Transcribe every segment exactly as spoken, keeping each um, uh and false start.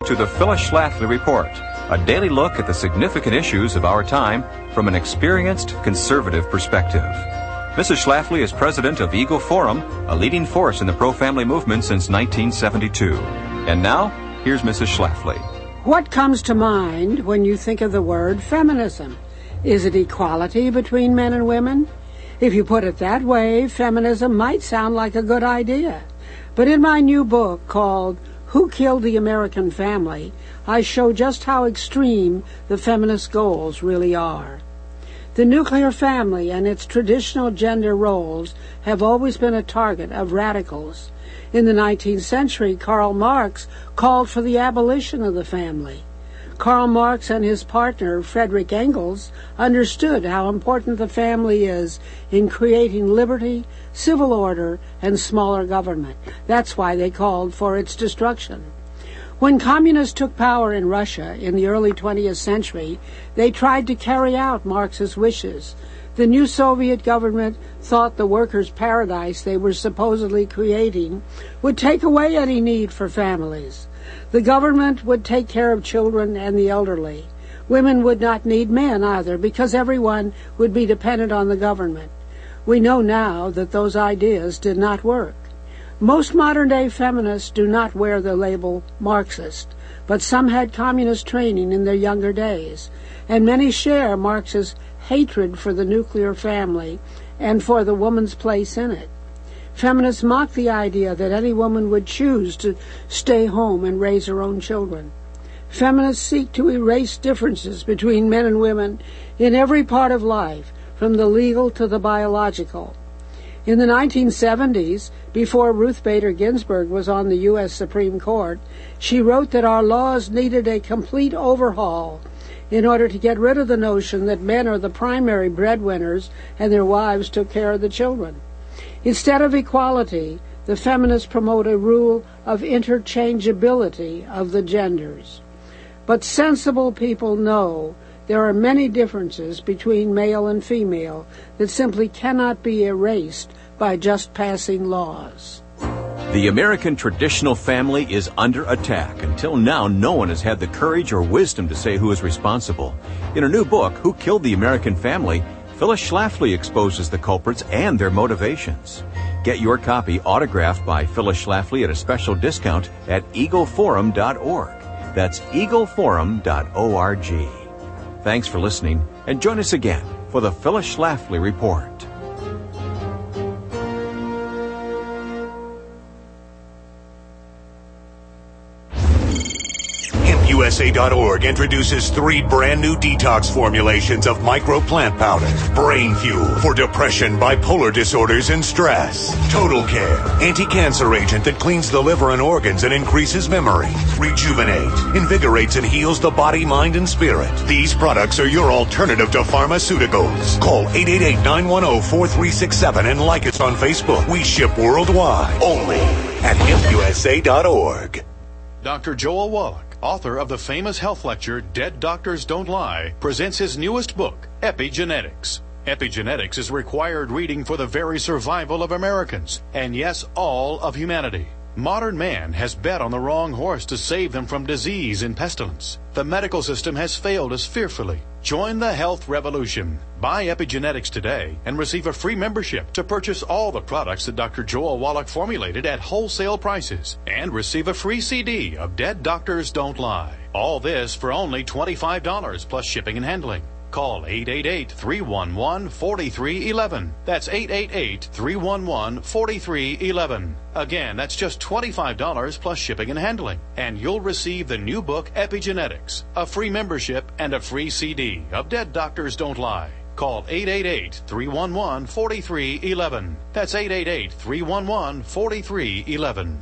to the Phyllis Schlafly Report, a daily look at the significant issues of our time from an experienced conservative perspective. Missus Schlafly is president of Eagle Forum, a leading force in the pro-family movement since nineteen seventy-two. And now, here's Missus Schlafly. What comes to mind when you think of the word feminism? Is it equality between men and women? If you put it that way, feminism might sound like a good idea. But in my new book called Who Killed the American Family, I show just how extreme the feminist goals really are. The nuclear family and its traditional gender roles have always been a target of radicals. In the nineteenth century, Karl Marx called for the abolition of the family. Karl Marx and his partner, Friedrich Engels, understood how important the family is in creating liberty, civil order, and smaller government. That's why they called for its destruction. When communists took power in Russia in the early twentieth century, they tried to carry out Marx's wishes. The new Soviet government thought the workers' paradise they were supposedly creating would take away any need for families. The government would take care of children and the elderly. Women would not need men either, because everyone would be dependent on the government. We know now that those ideas did not work. Most modern-day feminists do not wear the label Marxist, but some had communist training in their younger days, and many share Marx's hatred for the nuclear family and for the woman's place in it. Feminists mock the idea that any woman would choose to stay home and raise her own children. Feminists seek to erase differences between men and women in every part of life, from the legal to the biological. In the nineteen seventies, before Ruth Bader Ginsburg was on the U S Supreme Court, she wrote that our laws needed a complete overhaul in order to get rid of the notion that men are the primary breadwinners and their wives took care of the children. Instead of equality, the feminists promote a rule of interchangeability of the genders. But sensible people know there are many differences between male and female that simply cannot be erased by just passing laws. The American traditional family is under attack. Until now, no one has had the courage or wisdom to say who is responsible. In her new book, Who Killed the American Family?, Phyllis Schlafly exposes the culprits and their motivations. Get your copy autographed by Phyllis Schlafly at a special discount at eagle forum dot org. That's eagle forum dot org. Thanks for listening, and join us again for the Phyllis Schlafly Report. U S A dot org introduces three brand new detox formulations of micro plant powder. Brain Fuel for depression, bipolar disorders, and stress. Total Care, anti-cancer agent that cleans the liver and organs and increases memory. Rejuvenate, invigorates and heals the body, mind, and spirit. These products are your alternative to pharmaceuticals. Call eight eight eight, nine one zero, four three six seven and like us on Facebook. We ship worldwide. Only at hemp U S A dot org. Doctor Joel Wallach, author of the famous health lecture, Dead Doctors Don't Lie, presents his newest book, Epigenetics. Epigenetics is required reading for the very survival of Americans, and yes, all of humanity. Modern man has bet on the wrong horse to save them from disease and pestilence. The medical system has failed us fearfully. Join the health revolution. Buy Epigenetics today and receive a free membership to purchase all the products that Doctor Joel Wallach formulated at wholesale prices, and receive a free C D of Dead Doctors Don't Lie. All this for only twenty-five dollars plus shipping and handling. Call eight eight eight, three one one, four three one one. That's eight eight eight, three one one, four three one one. Again, that's just twenty-five dollars plus shipping and handling. And you'll receive the new book, Epigenetics, a free membership, and a free C D of Dead Doctors Don't Lie. Call eight eight eight, three one one, four three one one. That's eight eight eight, three one one, four three one one.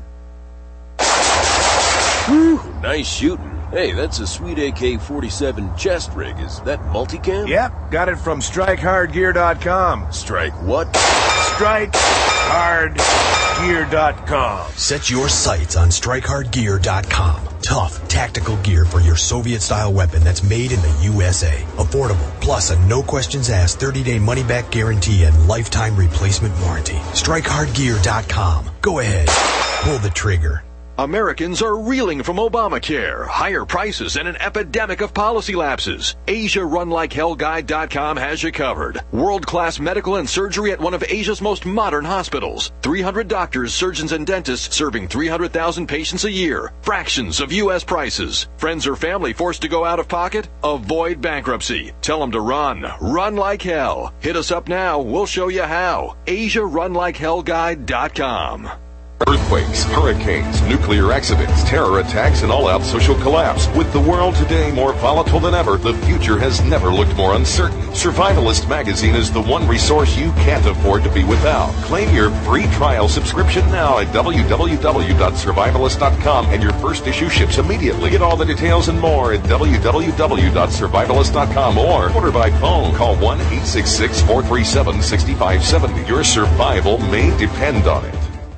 Whew, nice shooting. Hey, that's a sweet A K forty-seven chest rig. Is that multicam? Yep, got it from strike hard gear dot com. Strike what? strike hard gear dot com. Set your sights on strike hard gear dot com. Tough, tactical gear for your Soviet-style weapon that's made in the U S A. Affordable, plus a no-questions-asked thirty-day money-back guarantee and lifetime replacement warranty. strike hard gear dot com. Go ahead, pull the trigger. Americans are reeling from Obamacare, higher prices, and an epidemic of policy lapses. Asia Run Like Hell Guide dot com has you covered. World-class medical and surgery at one of Asia's most modern hospitals. three hundred doctors, surgeons, and dentists serving three hundred thousand patients a year. Fractions of U S prices. Friends or family forced to go out of pocket? Avoid bankruptcy. Tell them to run. Run like hell. Hit us up now. We'll show you how. Asia Run Like Hell Guide dot com. Earthquakes, hurricanes, nuclear accidents, terror attacks, and all-out social collapse. With the world today more volatile than ever, the future has never looked more uncertain. Survivalist Magazine is the one resource you can't afford to be without. Claim your free trial subscription now at w w w dot survivalist dot com, and your first issue ships immediately. Get all the details and more at w w w dot survivalist dot com or order by phone. Call one eight six six, four three seven, six five seven zero. Your survival may depend on it.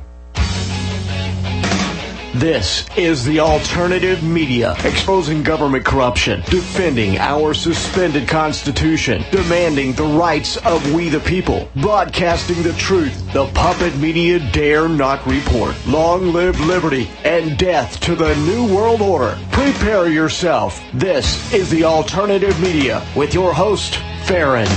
This is the alternative media, exposing government corruption, defending our suspended Constitution, demanding the rights of we the people, broadcasting the truth. The puppet media dare not report. Long live liberty and death to the New World Order. Prepare yourself. This is the alternative media with your host, Farron.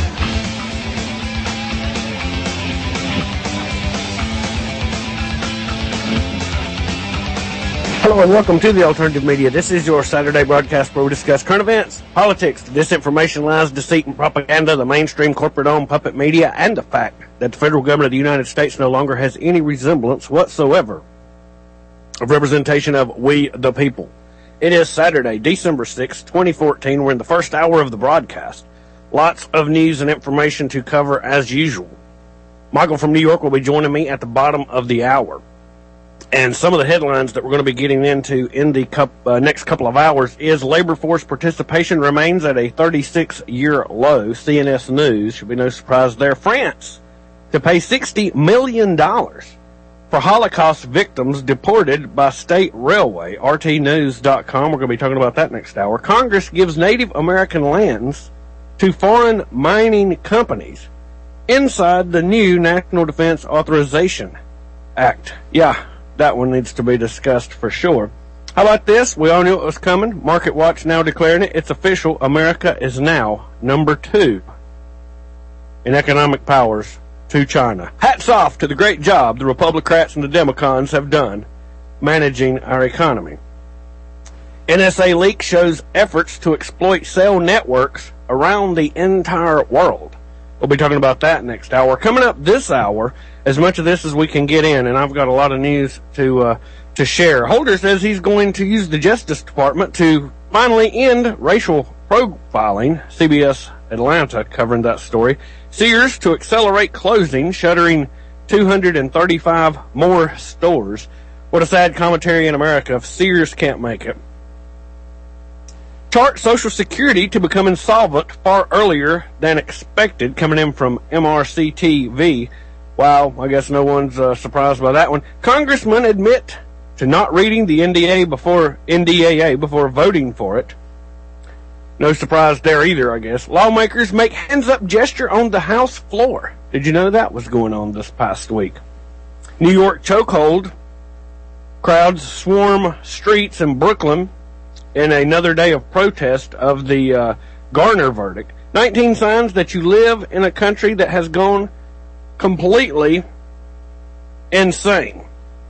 Hello and welcome to the Alternative Media. This is your Saturday broadcast where we discuss current events, politics, disinformation, lies, deceit, and propaganda, the mainstream corporate-owned puppet media, and the fact that the federal government of the United States no longer has any resemblance whatsoever of representation of we the people. It is Saturday, December sixth, twenty fourteen. We're in the first hour of the broadcast. Lots of news and information to cover as usual. Michael from New York will be joining me at the bottom of the hour. And some of the headlines that we're going to be getting into in the cup, uh, next couple of hours is labor force participation remains at a thirty-six year low. C N S News, should be no surprise there. France to pay sixty million dollars for Holocaust victims deported by state railway. R T news dot com, we're going to be talking about that next hour. Congress gives Native American lands to foreign mining companies inside the new National Defense Authorization Act. Yeah. That one needs to be discussed for sure. How about this? We all knew it was coming. Market Watch now declaring it. It's official. America is now number two in economic powers to China. Hats off to the great job the Republicans and the Democrats have done managing our economy. N S A leak shows efforts to exploit cell networks around the entire world. We'll be talking about that next hour. Coming up this hour, as much of this as we can get in, and I've got a lot of news to uh, to share. Holder says he's going to use the Justice Department to finally end racial profiling. C B S Atlanta covering that story. Sears to accelerate closing, shuttering two hundred thirty-five more stores. What a sad commentary in America if Sears can't make it. Chart Social Security to become insolvent far earlier than expected, coming in from M R C T V. Wow, I guess no one's uh, surprised by that one. Congressmen admit to not reading the N D A before N D A A before voting for it. No surprise there either, I guess. Lawmakers make hands-up gesture on the House floor. Did you know that was going on this past week? New York chokehold. Crowds swarm streets in Brooklyn in another day of protest of the uh, Garner verdict. nineteen signs that you live in a country that has gone completely insane.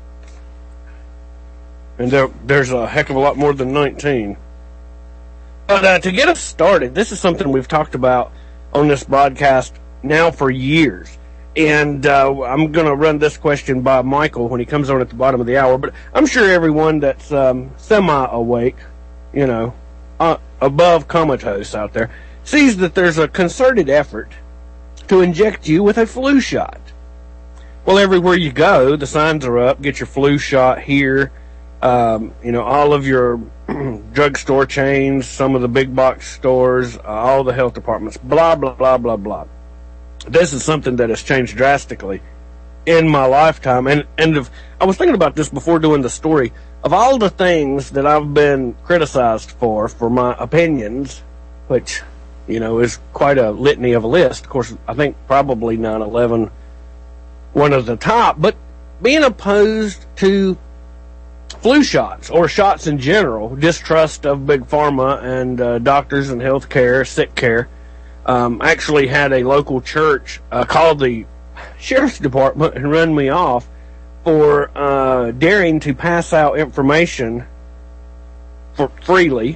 And there, there's a heck of a lot more than nineteen. But uh, to get us started, this is something we've talked about on this broadcast now for years. And uh, I'm going to run this question by Michael when he comes on at the bottom of the hour. But I'm sure everyone that's um, semi-awake, you know, uh, above comatose out there, sees that there's a concerted effort to inject you with a flu shot. Well, everywhere you go, the signs are up, get your flu shot here. Um, you know, all of your drugstore chains, some of the big box stores, uh, all the health departments, blah, blah, blah, blah, blah. This is something that has changed drastically in my lifetime. And, and if, I was thinking about this before doing the story. Of all the things that I've been criticized for, for my opinions, which, you know, is quite a litany of a list. Of course, I think probably nine eleven one of the top. But being opposed to flu shots, or shots in general, distrust of big pharma and uh, doctors and health care, sick care. Um, actually had a local church uh, call the sheriff's department and run me off for uh, daring to pass out information for freely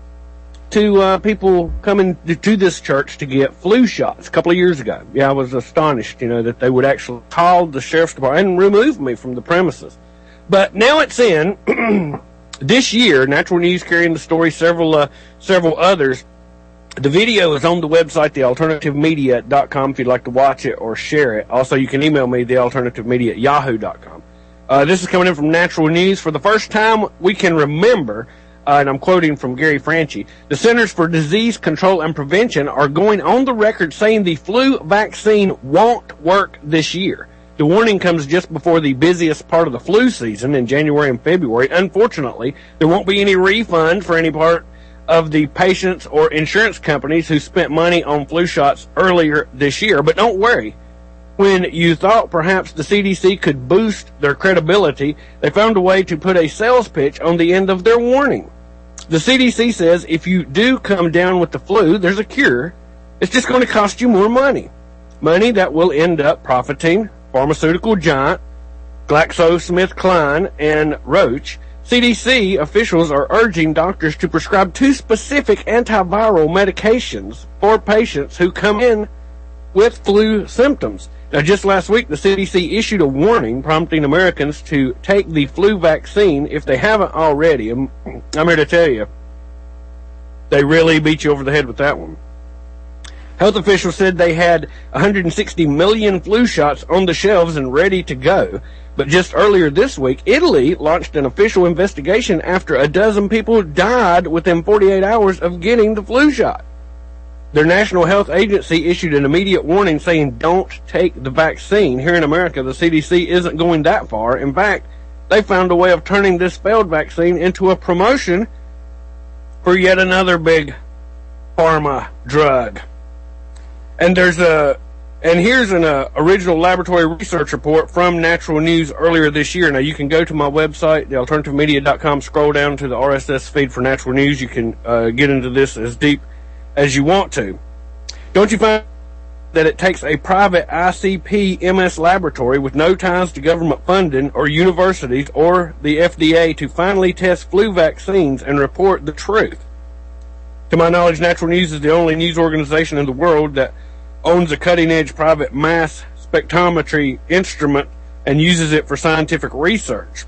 to uh, people coming to, to this church to get flu shots a couple of years ago. Yeah, I was astonished, you know, that they would actually call the sheriff's department and remove me from the premises. But now it's in this year. Natural News carrying the story, several uh, several others. The video is on the website, the alternative media dot com, if you'd like to watch it or share it. Also, you can email me, the alternative media at yahoo dot com. Uh, this is coming in from Natural News. For the first time we can remember, uh, and I'm quoting from Gary Franchi, the Centers for Disease Control and Prevention are going on the record saying the flu vaccine won't work this year. The warning comes just before the busiest part of the flu season in January and February. Unfortunately, there won't be any refund for any part of the patients or insurance companies who spent money on flu shots earlier this year. But don't worry. When you thought perhaps the C D C could boost their credibility, they found a way to put a sales pitch on the end of their warning. The C D C says if you do come down with the flu, there's a cure. It's just going to cost you more money. Money that will end up profiting pharmaceutical giant GlaxoSmithKline and Roche. C D C officials are urging doctors to prescribe two specific antiviral medications for patients who come in with flu symptoms. Now, just last week, the C D C issued a warning prompting Americans to take the flu vaccine if they haven't already. I'm, I'm here to tell you, they really beat you over the head with that one. Health officials said they had one hundred sixty million flu shots on the shelves and ready to go. But just earlier this week, Italy launched an official investigation after a dozen people died within forty-eight hours of getting the flu shot. Their national health agency issued an immediate warning saying don't take the vaccine. Here in America, the C D C isn't going that far. In fact, they found a way of turning this failed vaccine into a promotion for yet another big pharma drug. And there's a, and here's an uh, original laboratory research report from Natural News earlier this year. Now, you can go to my website, the alternative media dot com, scroll down to the R S S feed for Natural News. You can uh, get into this as deep as you want to. Don't you find that it takes a private I C P M S laboratory with no ties to government funding or universities or the F D A to finally test flu vaccines and report the truth? To my knowledge, Natural News is the only news organization in the world that owns a cutting-edge private mass spectrometry instrument and uses it for scientific research.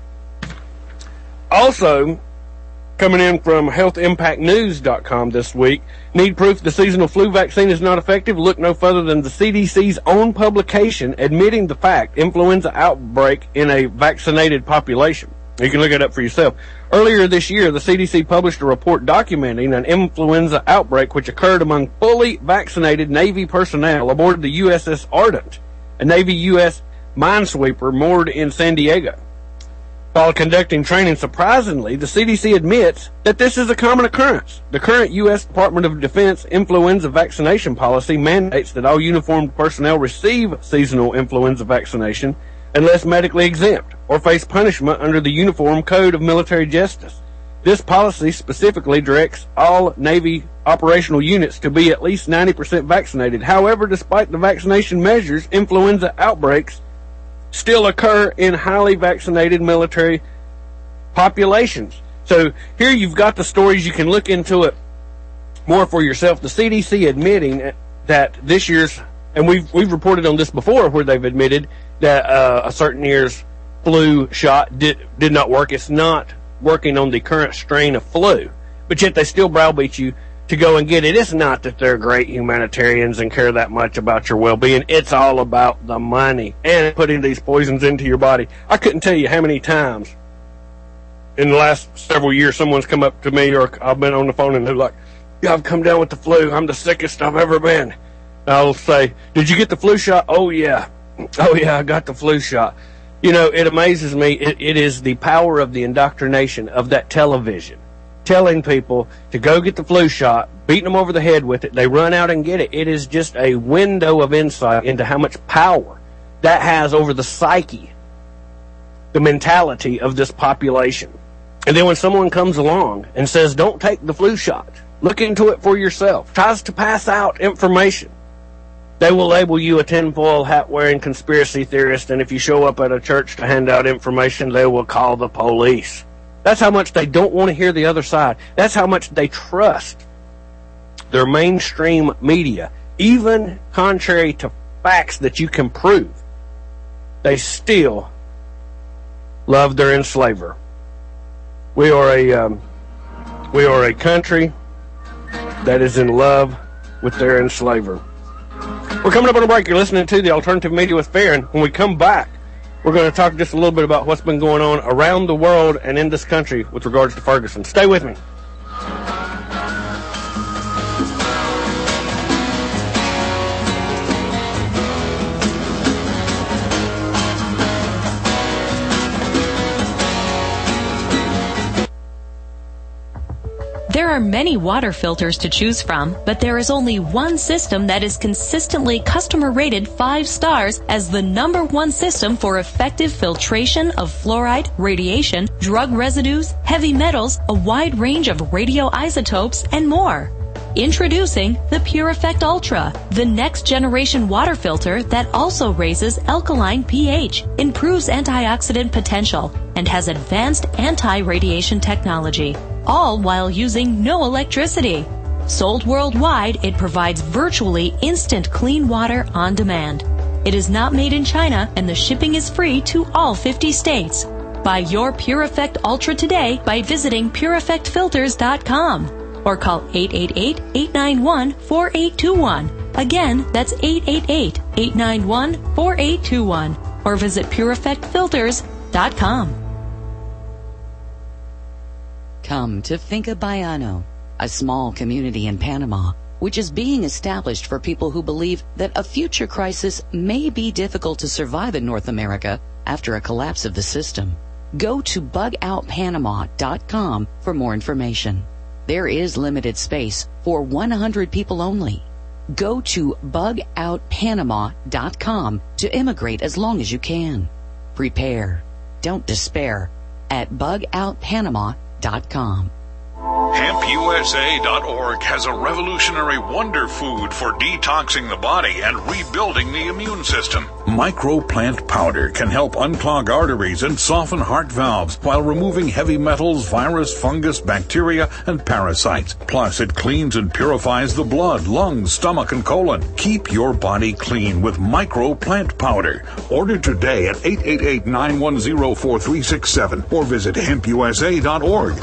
Also, coming in from health impact news dot com this week, need proof the seasonal flu vaccine is not effective? Look no further than the C D C's own publication admitting the fact, influenza outbreak in a vaccinated population. You can look it up for yourself. Earlier this year, the C D C published a report documenting an influenza outbreak which occurred among fully vaccinated Navy personnel aboard the U S S Ardent, a Navy U S minesweeper moored in San Diego. While conducting training, surprisingly, the C D C admits that this is a common occurrence. The current U S Department of Defense influenza vaccination policy mandates that all uniformed personnel receive seasonal influenza vaccination unless medically exempt or face punishment under the Uniform Code of Military Justice. This policy specifically directs all Navy operational units to be at least ninety percent vaccinated. However, despite the vaccination measures, influenza outbreaks still occur in highly vaccinated military populations. So here you've got the stories. You can look into it more for yourself. The C D C admitting that this year's, and we've we've reported on this before, where they've admitted that uh, a certain year's flu shot did did not work. It's not working on the current strain of flu, but yet they still browbeat you to go and get it. It's not that they're great humanitarians and care that much about your well-being. It's all about the money and putting these poisons into your body. I couldn't tell you how many times in the last several years someone's come up to me, or I've been on the phone and they're like, yeah, I've come down with the flu. I'm the sickest I've ever been. And I'll say, did you get the flu shot? Oh, yeah. Oh, yeah, I got the flu shot. You know, it amazes me. It, it is the power of the indoctrination of that television, telling people to go get the flu shot, beating them over the head with it. They run out and get it. It is just a window of insight into how much power that has over the psyche, the mentality of this population. And then when someone comes along and says, don't take the flu shot, look into it for yourself, tries to pass out information, they will label you a tinfoil hat-wearing conspiracy theorist, and if you show up at a church to hand out information, they will call the police. That's how much they don't want to hear the other side. That's how much they trust their mainstream media. Even contrary to facts that you can prove, they still love their enslaver. We are a um, we are a country that is in love with their enslaver. We're coming up on a break. You're listening to the Alternative Media with Farron. When we come back, we're going to talk just a little bit about what's been going on around the world and in this country with regards to Ferguson. Stay with me. There are many water filters to choose from, but there is only one system that is consistently customer rated five stars as the number one system for effective filtration of fluoride, radiation, drug residues, heavy metals, a wide range of radioisotopes, and more. Introducing the PureEffect Ultra, the next generation water filter that also raises alkaline pH, improves antioxidant potential, and has advanced anti-radiation technology, all while using no electricity. Sold worldwide, it provides virtually instant clean water on demand. It is not made in China, and the shipping is free to all fifty states. Buy your PureEffect Ultra today by visiting pure effect filters dot com. Or call eight eight eight, eight nine one, four eight two one. Again, that's eight eight eight, eight nine one, four eight two one. Or visit pure effect filters dot com. Come to Finca Baiano, a small community in Panama, which is being established for people who believe that a future crisis may be difficult to survive in North America after a collapse of the system. Go to bug out panama dot com for more information. There is limited space for one hundred people only. Go to bug out panama dot com to immigrate as long as you can. Prepare. Don't despair at bug out panama dot com. hemp u s a dot org has a revolutionary wonder food for detoxing the body and rebuilding the immune system. Microplant powder can help unclog arteries and soften heart valves while removing heavy metals, virus, fungus, bacteria, and parasites. Plus, it cleans and purifies the blood, lungs, stomach, and colon. Keep your body clean with Microplant powder. Order today at eight eight eight, nine one zero, four three six seven or visit hemp u s a dot org.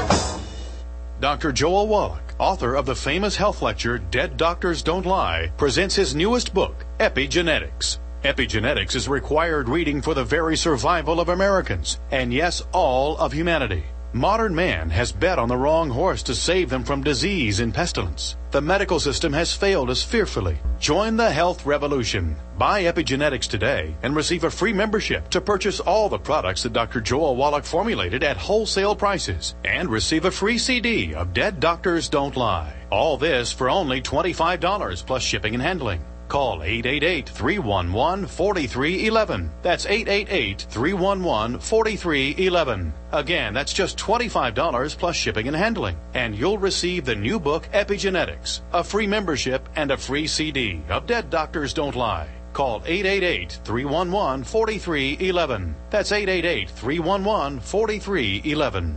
Doctor Joel Wallach, author of the famous health lecture Dead Doctors Don't Lie, presents his newest book, Epigenetics. Epigenetics is required reading for the very survival of Americans, and yes, all of humanity. Modern man has bet on the wrong horse to save them from disease and pestilence. The medical system has failed us fearfully. Join the health revolution. Buy Epigenetics today and receive a free membership to purchase all the products that Doctor Joel Wallach formulated at wholesale prices, and receive a free C D of Dead Doctors Don't Lie. All this for only twenty-five dollars plus shipping and handling. Call eight eight eight, three one one, four three one one. That's eight eight eight, three one one, four three one one. Again, that's just twenty-five dollars plus shipping and handling. And you'll receive the new book, Epigenetics, a free membership, and a free C D of Dead Doctors Don't Lie. Call eight eight eight, three one one, four three one one. That's eight eight eight, three one one, four three one one.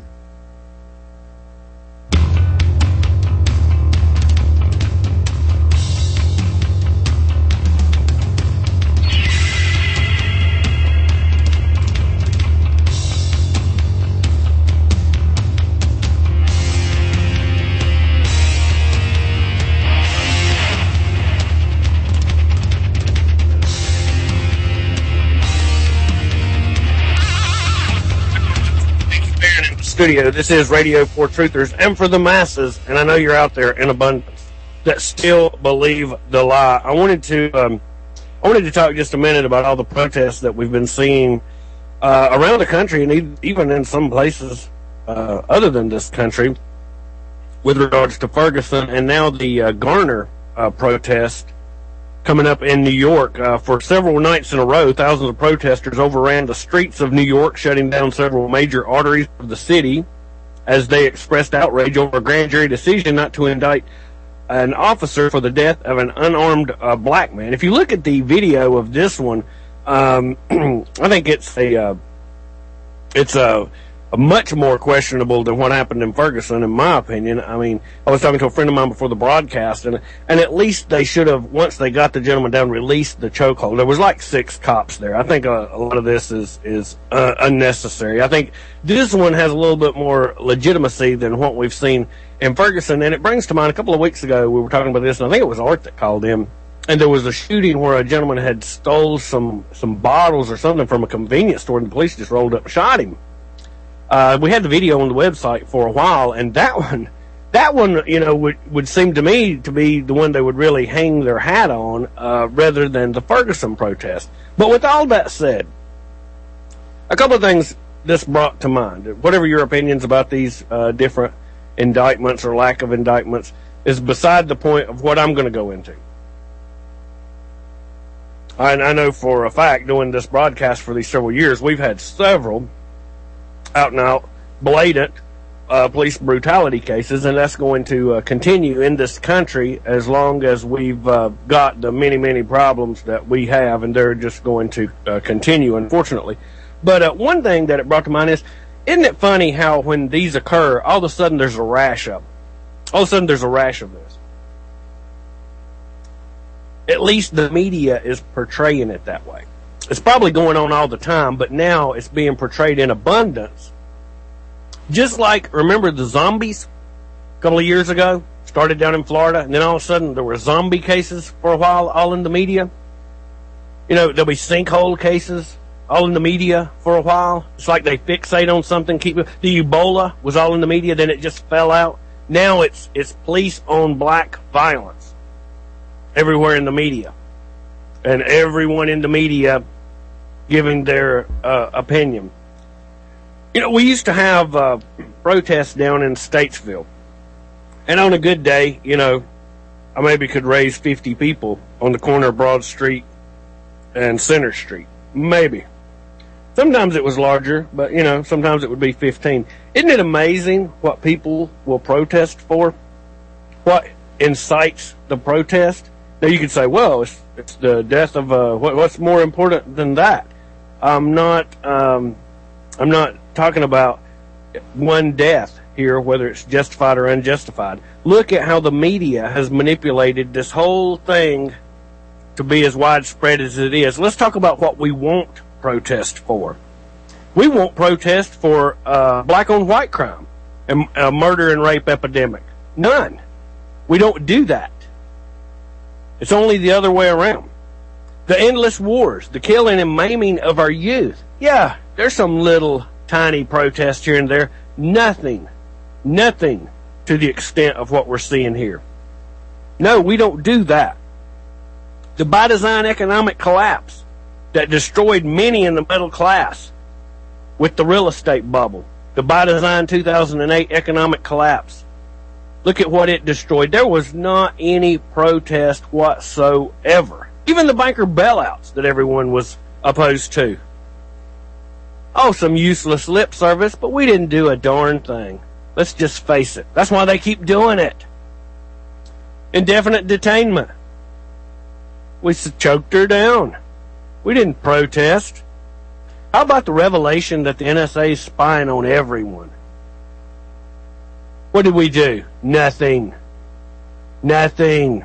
Studio. This is Radio for Truthers and for the masses, and I know you're out there in abundance that still believe the lie. I wanted to um, I wanted to talk just a minute about all the protests that we've been seeing uh, around the country, and even in some places uh, other than this country, with regards to Ferguson, and now the uh, Garner uh, protest coming up in New York. Uh, for several nights in a row, thousands of protesters overran the streets of New York, shutting down several major arteries of the city. as they expressed outrage over a grand jury decision not to indict an officer for the death of an unarmed uh, black man. If you look at the video of this one, um, I think it's a uh, it's a, a much more questionable than what happened in Ferguson, in my opinion. I mean, I was talking to a friend of mine before the broadcast, and and at least they should have, once they got the gentleman down, released the chokehold. There was like six cops there. I think a, a lot of this is is uh, unnecessary. I think this one has a little bit more legitimacy than what we've seen in Ferguson. And it brings to mind, a couple of weeks ago, we were talking about this, and I think it was Art that called in, and there was a shooting where a gentleman had stole some, some bottles or something from a convenience store, and the police just rolled up and shot him. Uh, we had the video on the website for a while, and that one, that one, you know, would, would seem to me to be the one they would really hang their hat on, uh, rather than the Ferguson protest. But with all that said, a couple of things this brought to mind. Whatever your opinions about these, uh, different indictments or lack of indictments is beside the point of what I'm going to go into. I, I know for a fact, doing this broadcast for these several years, we've had several out and out blatant uh, police brutality cases, and that's going to uh, continue in this country as long as we've uh, got the many, many problems that we have, and they're just going to uh, continue, unfortunately. But uh, one thing that it brought to mind is, isn't it funny how when these occur, all of a sudden there's a rash of them? All of a sudden there's a rash of this. At least the media is portraying it that way. It's probably going on all the time, but now it's being portrayed in abundance. Just like, remember the zombies a couple of years ago? Started down in Florida, and then all of a sudden there were zombie cases for a while, all in the media. You know, there'll be sinkhole cases all in the media for a while. It's like they fixate on something. Keep the Ebola was all in the media, then it just fell out. Now it's it's police on black violence everywhere in the media, and everyone in the media giving their uh, opinion. You know, we used to have uh, protests down in Statesville, and on a good day, you know, I maybe could raise fifty people on the corner of Broad Street and Center Street, maybe. Sometimes it was larger, but, you know, sometimes it would be fifteen. Isn't it amazing what people will protest for? What incites the protest? Now, you could say, well, it's, it's the death of, uh, what, what's more important than that? I'm not, um, I'm not talking about one death here, whether it's justified or unjustified. Look at how the media has manipulated this whole thing to be as widespread as it is. Let's talk about what we won't protest for. We won't protest for uh, black on white crime and a murder and rape epidemic. None. We don't do that. It's only the other way around. The endless wars, the killing and maiming of our youth. Yeah, there's some little tiny protest here and there. Nothing, nothing to the extent of what we're seeing here. No, we don't do that. The by design economic collapse that destroyed many in the middle class with the real estate bubble. The by design two thousand eight economic collapse. Look at what it destroyed. There was not any protest whatsoever. Even the banker bailouts that everyone was opposed to. Oh, some useless lip service, but we didn't do a darn thing. Let's just face it. That's why they keep doing it. Indefinite detainment. We choked her down. We didn't protest. How about the revelation that the N S A is spying on everyone? What did we do? Nothing. Nothing.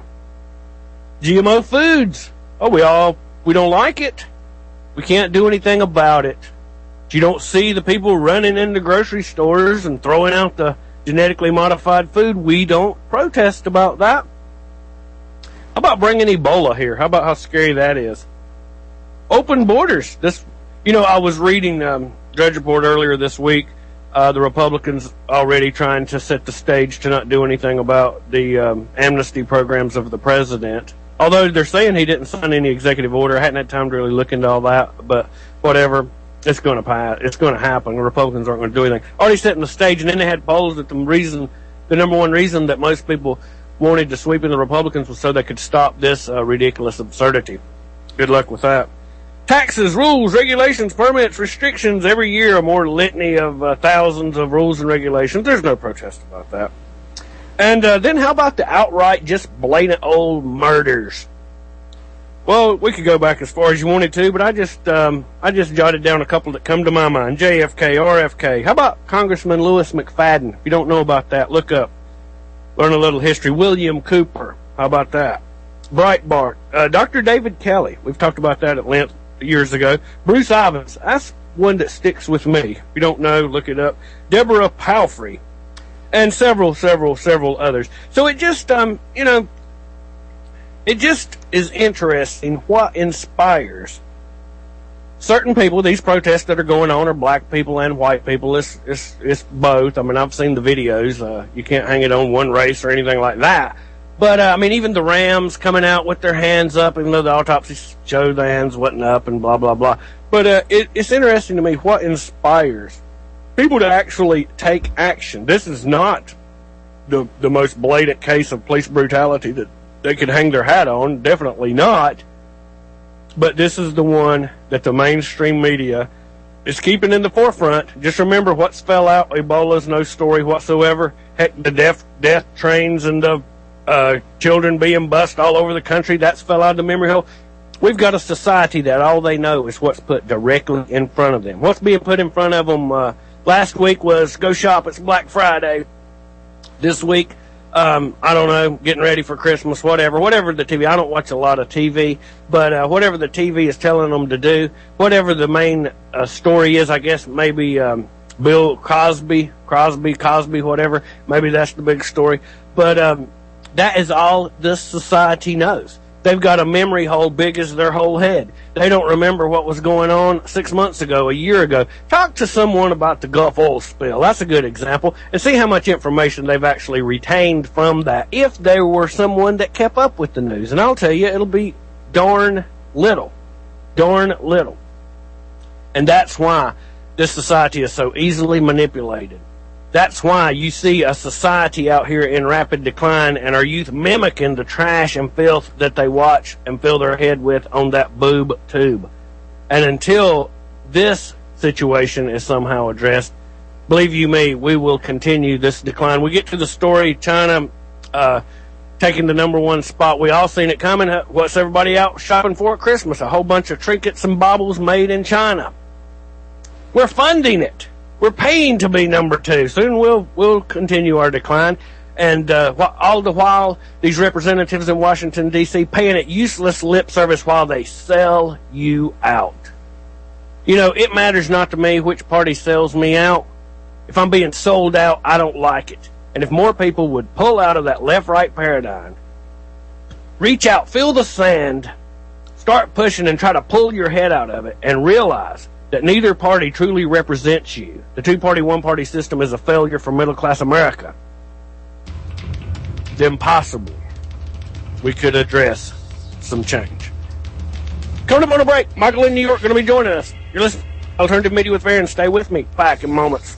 G M O foods. Oh, we all, we don't like it. We can't do anything about it. You don't see the people running into grocery stores and throwing out the genetically modified food. We don't protest about that. How about bringing Ebola here? How about how scary that is? Open borders. This, you know, I was reading um, Drudge Report earlier this week. Uh, the Republicans already trying to set the stage to not do anything about the um, amnesty programs of the president. Although they're saying he didn't sign any executive order. I hadn't had time to really look into all that, but whatever. It's going to pass. It's going to happen. The Republicans aren't going to do anything. Already setting the stage, and then they had polls that the reason, the number one reason that most people wanted to sweep in the Republicans was so they could stop this uh, ridiculous absurdity. Good luck with that. Taxes, rules, regulations, permits, restrictions. Every year a more litany of uh, thousands of rules and regulations. There's no protest about that. And uh, then how about the outright, just blatant old murders? Well, we could go back as far as you wanted to, but I just um, I just jotted down a couple that come to my mind. J F K, R F K. How about Congressman Lewis McFadden? If you don't know about that, look up. Learn a little history. William Cooper. How about that? Breitbart. Uh, Doctor David Kelly. We've talked about that at length years ago. Bruce Ivins. That's one that sticks with me. If you don't know, look it up. Deborah Palfrey. And several, several, several others. So it just, um, you know, it just is interesting what inspires certain people. These protests that are going on are black people and white people. It's, it's, it's both. I mean, I've seen the videos. Uh, you can't hang it on one race or anything like that. But, uh, I mean, even the Rams coming out with their hands up, even though the autopsy showed the hands wasn't up and blah, blah, blah. But uh, it, it's interesting to me what inspires people to actually take action. This is not the the most blatant case of police brutality that they could hang their hat on. Definitely not. But this is the one that the mainstream media is keeping in the forefront. Just remember what fell out. Ebola's no story whatsoever. Heck, the death, death trains and the Uh, children being bussed all over the country, that's fell out of the memory hole. We've got a society that all they know is what's put directly in front of them. What's being put in front of them uh, last week was go shop, it's Black Friday. This week, um, I don't know, getting ready for Christmas, whatever. Whatever the T V, I don't watch a lot of T V, but uh, whatever the T V is telling them to do, whatever the main uh, story is, I guess maybe um, Bill Cosby, Crosby, Cosby, whatever, maybe that's the big story. But um, that is all this society knows. They've got a memory hole big as their whole head. They don't remember what was going on six months ago, a year ago. Talk to someone about the Gulf oil spill. That's a good example. And see how much information they've actually retained from that if there were someone that kept up with the news. And I'll tell you, it'll be darn little. Darn little. And that's why this society is so easily manipulated. That's why you see a society out here in rapid decline and our youth mimicking the trash and filth that they watch and fill their head with on that boob tube. And until this situation is somehow addressed, believe you me, we will continue this decline. We get to the story, China uh, taking the number one spot. We all seen it coming. What's everybody out shopping for at Christmas? A whole bunch of trinkets and baubles made in China. We're funding it. We're paying to be number two. Soon we'll we'll continue our decline. And uh, all the while, these representatives in Washington, D C paying it useless lip service while they sell you out. You know, it matters not to me which party sells me out. If I'm being sold out, I don't like it. And if more people would pull out of that left-right paradigm, reach out, feel the sand, start pushing and try to pull your head out of it and realize that neither party truly represents you. The two-party, one-party system is a failure for middle-class America. Then possibly we could address some change. Coming up on a break, Michael in New York going to be joining us. You're listening to Alternative Media with Farron. Stay with me. Back in moments.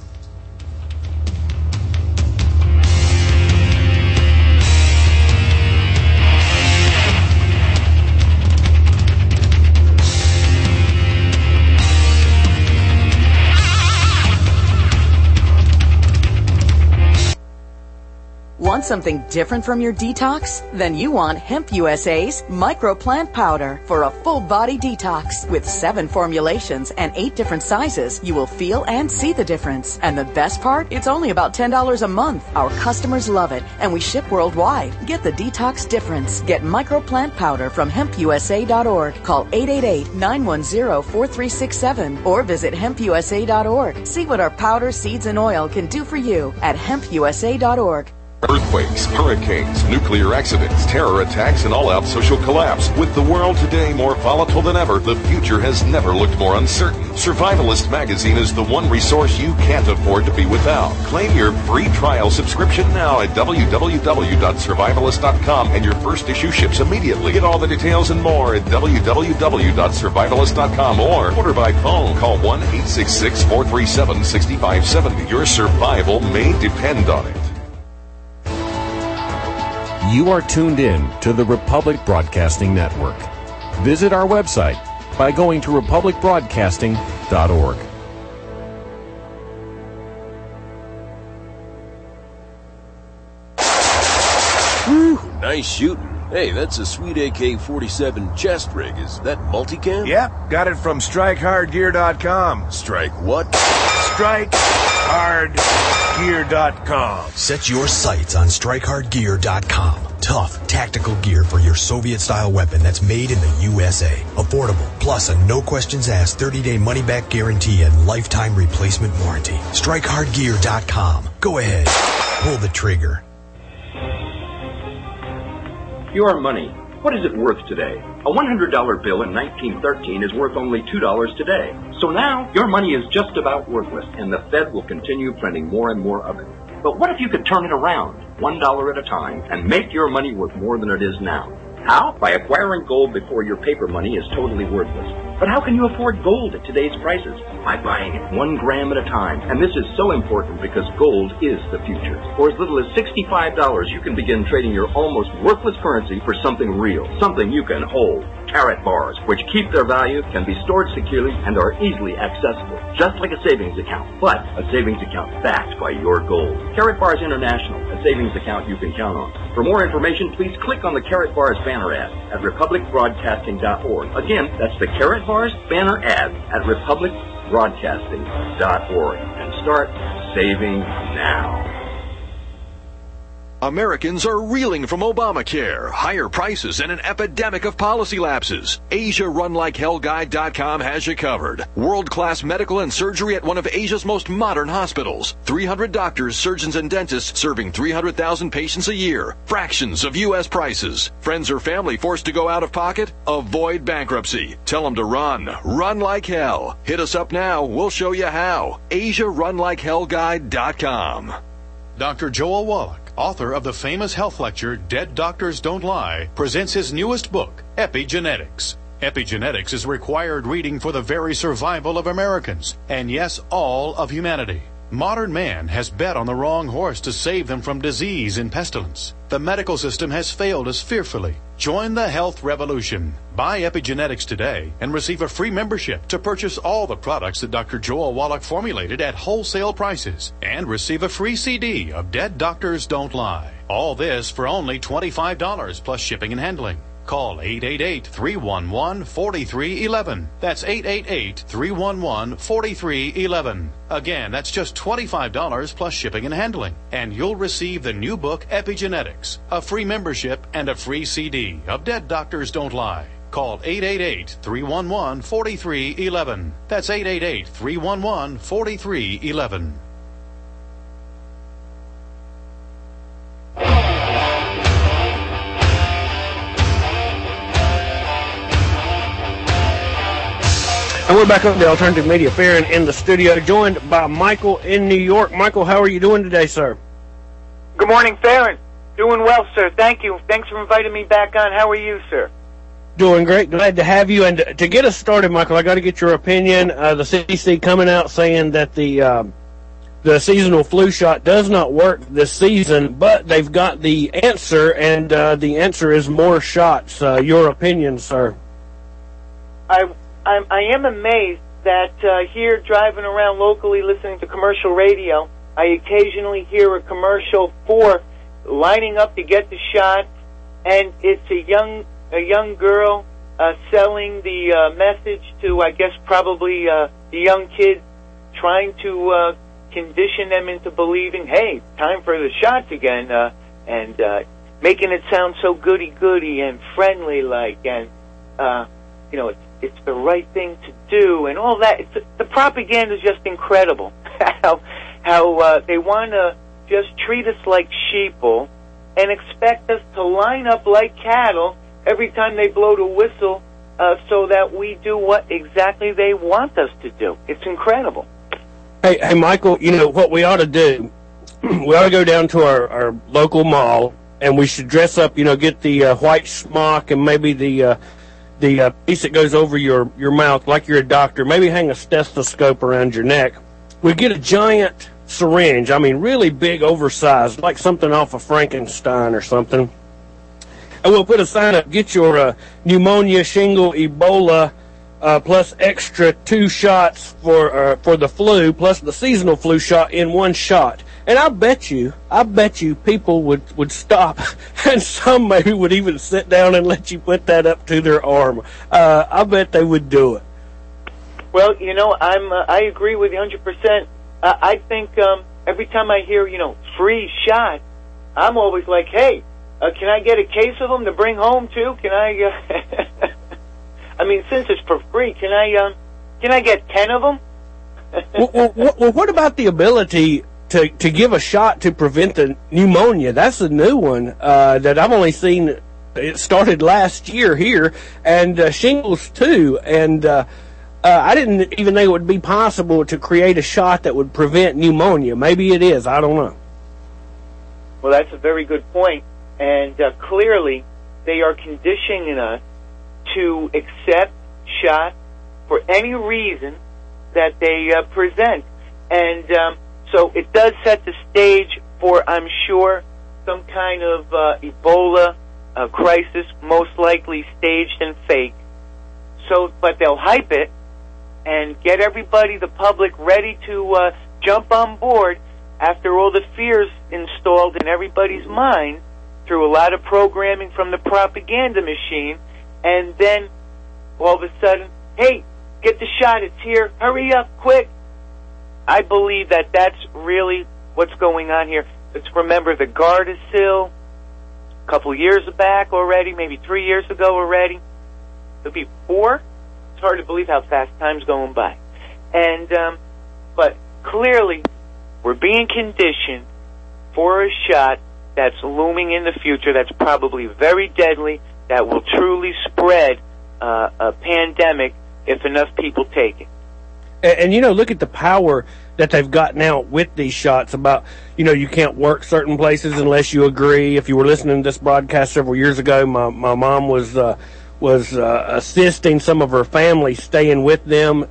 Want something different from your detox? Then you want Hemp U S A's Microplant Powder. For a full body detox with seven formulations and eight different sizes, you will feel and see the difference. And the best part? It's only about ten dollars a month. Our customers love it, and we ship worldwide. Get the detox difference. Get Microplant Powder from hemp u s a dot org. Call eight eight eight, nine one zero, four three six seven or visit hemp u s a dot org. See what our powder, seeds, and oil can do for you at hemp u s a dot org. Earthquakes, hurricanes, nuclear accidents, terror attacks, and all-out social collapse. With the world today more volatile than ever, the future has never looked more uncertain. Survivalist Magazine is the one resource you can't afford to be without. Claim your free trial subscription now at w w w dot survivalist dot com, and your first issue ships immediately. Get all the details and more at w w w dot survivalist dot com or order by phone. Call one eight six six, four three seven, six five seven zero. Your survival may depend on it. You are tuned in to the Republic Broadcasting Network. Visit our website, by going to republic broadcasting dot org. Whew, nice shooting. Hey, that's a sweet A K forty-seven chest rig. Is that multicam? Yep, got it from strike hard gear dot com. Strike what? strike hard gear dot com. Set your sights on strike hard gear dot com. Tough, tactical gear for your Soviet-style weapon that's made in the U S A. Affordable, plus a no-questions-asked thirty-day money-back guarantee and lifetime replacement warranty. strike hard gear dot com. Go ahead. Pull the trigger. Your money. What is it worth today? A one hundred dollar bill in nineteen thirteen is worth only two dollars today. So now, your money is just about worthless, and the Fed will continue printing more and more of it. But what if you could turn it around, one dollar at a time, and make your money worth more than it is now? How? By acquiring gold before your paper money is totally worthless. But how can you afford gold at today's prices? By buying it one gram at a time. And this is so important because gold is the future. For as little as sixty-five dollars, you can begin trading your almost worthless currency for something real, something you can hold. Carrot bars, which keep their value, can be stored securely, and are easily accessible, just like a savings account, but a savings account backed by your gold. Carrot Bars International, a savings account you can count on. For more information, please click on the Carrot Bars banner ad at republic broadcasting dot org. Again, that's the Carrot Bars banner ad at republic broadcasting dot org. And start saving now. Americans are reeling from Obamacare, higher prices, and an epidemic of policy lapses. Asia Run Like Hell Guide dot com has you covered. World-class medical and surgery at one of Asia's most modern hospitals. three hundred doctors, surgeons, and dentists serving three hundred thousand patients a year. Fractions of U S prices. Friends or family forced to go out of pocket? Avoid bankruptcy. Tell them to run. Run like hell. Hit us up now. We'll show you how. Asia Run Like Hell Guide dot com. Doctor Joel Wallach, author of the famous health lecture Dead Doctors Don't Lie, presents his newest book, Epigenetics. Epigenetics is required reading for the very survival of Americans, and yes, all of humanity. Modern man has bet on the wrong horse to save them from disease and pestilence. The medical system has failed us fearfully. Join the health revolution. Buy Epigenetics today and receive a free membership to purchase all the products that Doctor Joel Wallach formulated at wholesale prices, and receive a free C D of Dead Doctors Don't Lie. All this for only twenty-five dollars plus shipping and handling. Call eight eight eight, three one one, four three one one. That's eight eight eight, three one one, four three one one. Again, that's just twenty-five dollars plus shipping and handling. And you'll receive the new book, Epigenetics, a free membership, and a free C D of Dead Doctors Don't Lie. Call eight eight eight, three one one, four three one one. That's eight eight eight, three one one, four three one one. And we're back up the Alternative Media Fair in the studio, joined by Michael in New York. Michael, how are you doing today, sir? Good morning, Farron. Doing well, sir. Thank you. Thanks for inviting me back on. How are you, sir? Doing great. Glad to have you. And to get us started, Michael, I got to get your opinion. Uh, the C D C coming out saying that the uh, the seasonal flu shot does not work this season, but they've got the answer, and uh, the answer is more shots. Uh, your opinion, sir? I I'm, I am amazed that uh, here driving around locally listening to commercial radio, I occasionally hear a commercial for lining up to get the shot, and it's a young a young girl uh, selling the uh, message to, I guess, probably uh, the young kid, trying to uh, condition them into believing, hey, time for the shots again, uh, and uh, making it sound so goody-goody and friendly-like, and, uh, you know, it's It's the right thing to do, and all that. It's, the propaganda is just incredible. how how uh, they want to just treat us like sheeple and expect us to line up like cattle every time they blow the whistle, uh, so that we do what exactly they want us to do. It's incredible. Hey, hey, Michael. You know what we ought to do? We ought to go down to our, our local mall, and we should dress up. You know, get the uh, white smock and maybe the. Uh, the uh, piece that goes over your, your mouth like you're a doctor, maybe hang a stethoscope around your neck. We get a giant syringe, I mean really big, oversized, like something off of Frankenstein or something. And we'll put a sign up, get your uh, pneumonia, shingle, Ebola, uh, plus extra two shots for uh, for the flu, plus the seasonal flu shot in one shot. And I bet you, I bet you people would, would stop, and some maybe would even sit down and let you put that up to their arm. Uh, I bet they would do it. Well, you know, I'm uh, I agree with you one hundred percent. Uh, I think um, every time I hear, you know, free shot, I'm always like, hey, uh, can I get a case of them to bring home too? Can I? Uh, I mean, since it's for free, can I? Um, can I get ten of them? well, well, well, what about the ability to to give a shot to prevent the pneumonia? That's a new one uh, that I've only seen. It started last year here, and uh, shingles too. And uh, uh, I didn't even think it would be possible to create a shot that would prevent pneumonia. Maybe it is. I don't know. Well, that's a very good point. And uh, clearly, they are conditioning us to accept shots for any reason that they uh, present. And um, so it does set the stage for, I'm sure, some kind of uh, Ebola uh, crisis, most likely staged and fake. So, but they'll hype it and get everybody, the public, ready to uh, jump on board after all the fears installed in everybody's mind through a lot of programming from the propaganda machine. And then, all of a sudden, hey, get the shot, it's here, hurry up, quick. I believe that that's really what's going on here. Let's remember the Gardasil, a couple years back already, maybe three years ago already. It'll be four. It's hard to believe how fast time's going by. And, um, but clearly, we're being conditioned for a shot that's looming in the future, that's probably very deadly, that will truly spread uh, a pandemic if enough people take it. And, and, you know, look at the power that they've got now with these shots about, you know, you can't work certain places unless you agree. If you were listening to this broadcast several years ago, my, my mom was, uh, was uh, assisting some of her family, staying with them.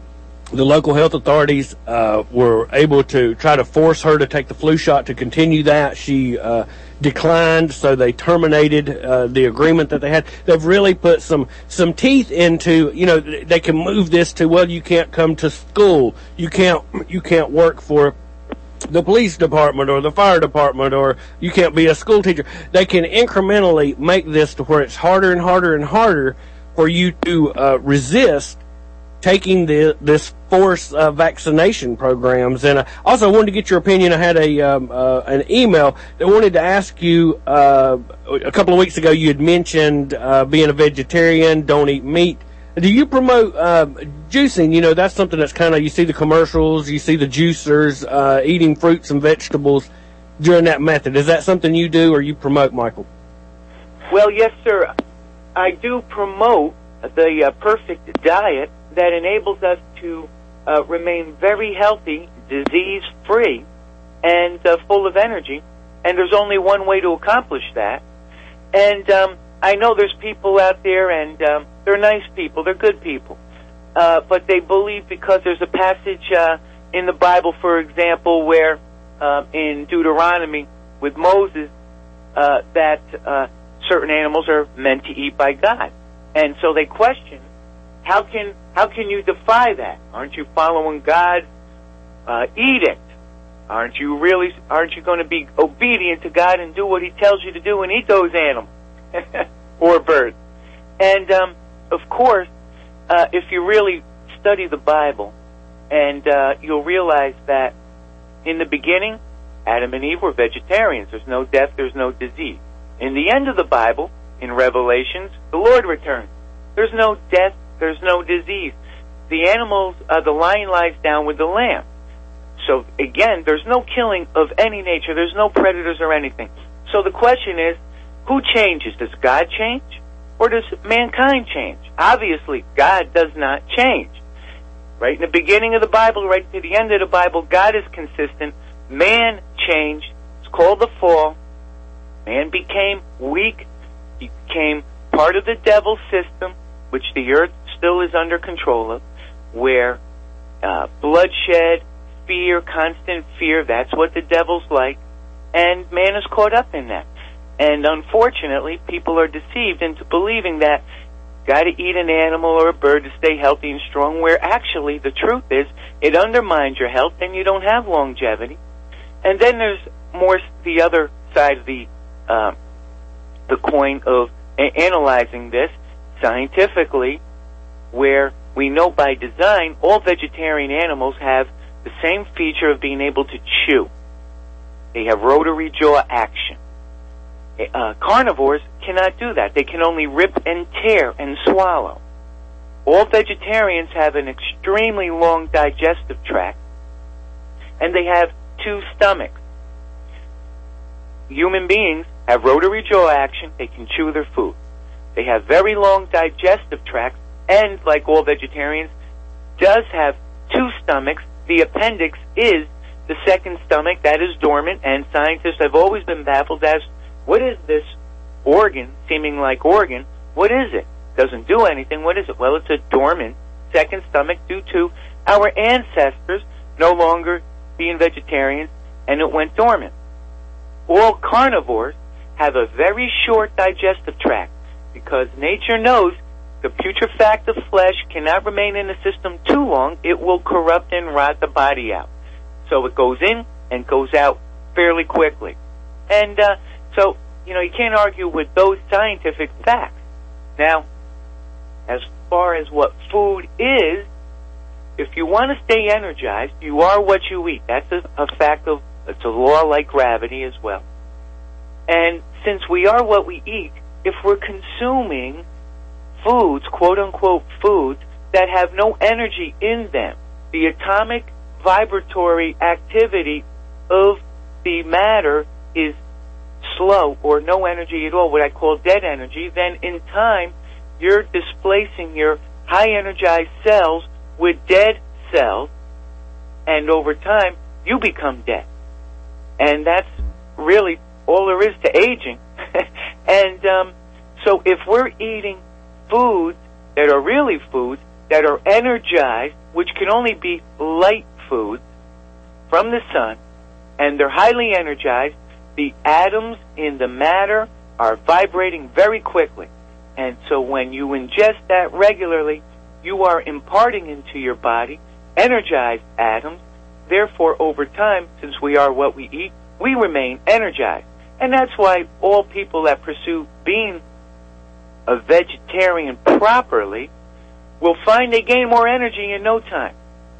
The local health authorities uh, were able to try to force her to take the flu shot to continue that. She uh, declined, so they terminated uh, the agreement that they had. They've really put some some teeth into, you know, they can move this to, well, you can't come to school, you can't you can't work for the police department or the fire department, or you can't be a school teacher. They can incrementally make this to where it's harder and harder and harder for you to uh, resist taking the, this forced uh, vaccination programs. And I also wanted to get your opinion. I had a um, uh, an email that wanted to ask you, uh, a couple of weeks ago you had mentioned uh, being a vegetarian, don't eat meat. Do you promote uh, juicing? You know, that's something that's kind of, you see the commercials, you see the juicers uh, eating fruits and vegetables during that method. Is that something you do or you promote, Michael? Well, yes, sir. I do promote the uh, perfect diet that enables us to uh, remain very healthy, disease-free, and uh, full of energy. And there's only one way to accomplish that. And um, I know there's people out there, and um, they're nice people, they're good people, uh, but they believe because there's a passage uh, in the Bible, for example, where uh, in Deuteronomy with Moses, uh, that uh, certain animals are meant to eat by God. And so they question, How can how can you defy that? Aren't you following God's uh, edict? Aren't you really? Aren't you going to be obedient to God and do what He tells you to do and eat those animals or birds? And um, of course, uh, if you really study the Bible, and uh, you'll realize that in the beginning, Adam and Eve were vegetarians. There's no death. There's no disease. In the end of the Bible, in Revelations, the Lord returns. There's no death. There's no disease. The animals, uh, the lion lies down with the lamb. So again, there's no killing of any nature. There's no predators or anything. So the question is, who changes? Does God change? Or does mankind change? Obviously, God does not change. Right in the beginning of the Bible, right to the end of the Bible, God is consistent. Man changed. It's called the fall. Man became weak. He became part of the devil's system, which the earth still is under control of, where uh, bloodshed, fear, constant fear, that's what the devil's like, and man is caught up in that. And unfortunately, people are deceived into believing that got to eat an animal or a bird to stay healthy and strong, where actually the truth is it undermines your health and you don't have longevity. And then there's more the other side of the uh, the coin of a- analyzing this scientifically, where we know by design all vegetarian animals have the same feature of being able to chew. They have rotary jaw action. Uh, carnivores cannot do that. They can only rip and tear and swallow. All vegetarians have an extremely long digestive tract, and they have two stomachs. Human beings have rotary jaw action. They can chew their food. They have very long digestive tracts, and like all vegetarians, does have two stomachs. The appendix is the second stomach that is dormant, and scientists have always been baffled as, what is this organ, seeming like organ? What is it? Doesn't do anything. What is it? Well, it's a dormant second stomach due to our ancestors no longer being vegetarians, and it went dormant. All carnivores have a very short digestive tract because nature knows the putrefact of flesh cannot remain in the system too long. It will corrupt and rot the body out. So it goes in and goes out fairly quickly. And uh, so, you know, you can't argue with those scientific facts. Now, as far as what food is, if you want to stay energized, you are what you eat. That's a, a fact of, it's a law like gravity as well. And since we are what we eat, if we're consuming foods, quote-unquote foods, that have no energy in them, the atomic vibratory activity of the matter is slow or no energy at all, what I call dead energy, then in time you're displacing your high energized cells with dead cells, and over time you become dead. And that's really all there is to aging. And um, so if we're eating foods that are really foods that are energized, which can only be light foods from the sun, and they're highly energized, the atoms in the matter are vibrating very quickly. And so when you ingest that regularly, you are imparting into your body energized atoms. Therefore, over time, since we are what we eat, we remain energized. And that's why all people that pursue being a vegetarian properly will find they gain more energy in no time.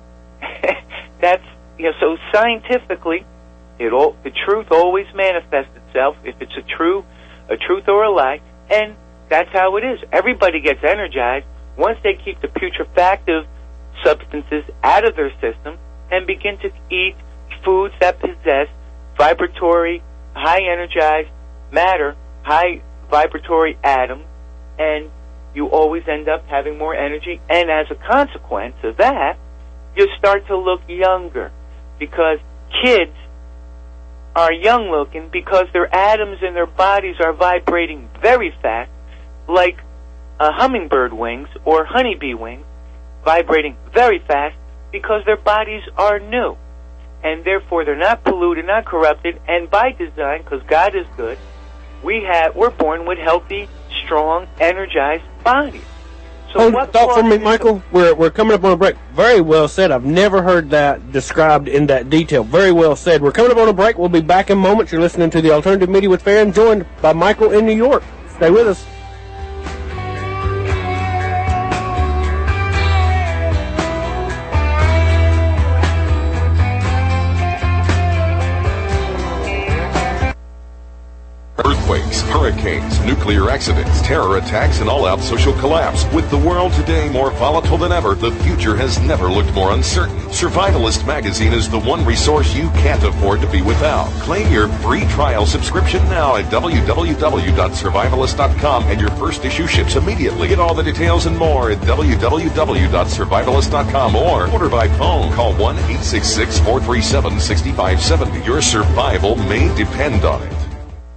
That's, you know, so scientifically, it all, the truth always manifests itself if it's a true, a truth or a lie, and that's how it is. Everybody gets energized once they keep the putrefactive substances out of their system and begin to eat foods that possess vibratory, high energized matter, high vibratory atoms, and you always end up having more energy. And as a consequence of that, you start to look younger, because kids are young looking because their atoms in their bodies are vibrating very fast, like a hummingbird wings or honeybee wings, vibrating very fast because their bodies are new. And therefore they're not polluted, not corrupted, and by design, because God is good, we have, we're born with healthy, strong, energized bodies. So Hold what thought for me, causes- Michael. We're we're coming up on a break. Very well said. I've never heard that described in that detail. Very well said. We're coming up on a break. We'll be back in moments. You're listening to the Alternative Media with Farron, joined by Michael in New York. Stay with us. Earthquakes, hurricanes, nuclear accidents, terror attacks, and all-out social collapse. With the world today more volatile than ever, the future has never looked more uncertain. Survivalist Magazine is the one resource you can't afford to be without. Claim your free trial subscription now at w w w dot survivalist dot com, and your first issue ships immediately. Get all the details and more at w w w dot survivalist dot com or order by phone. Call one eight six six, four three seven, six five seven zero. Your survival may depend on it.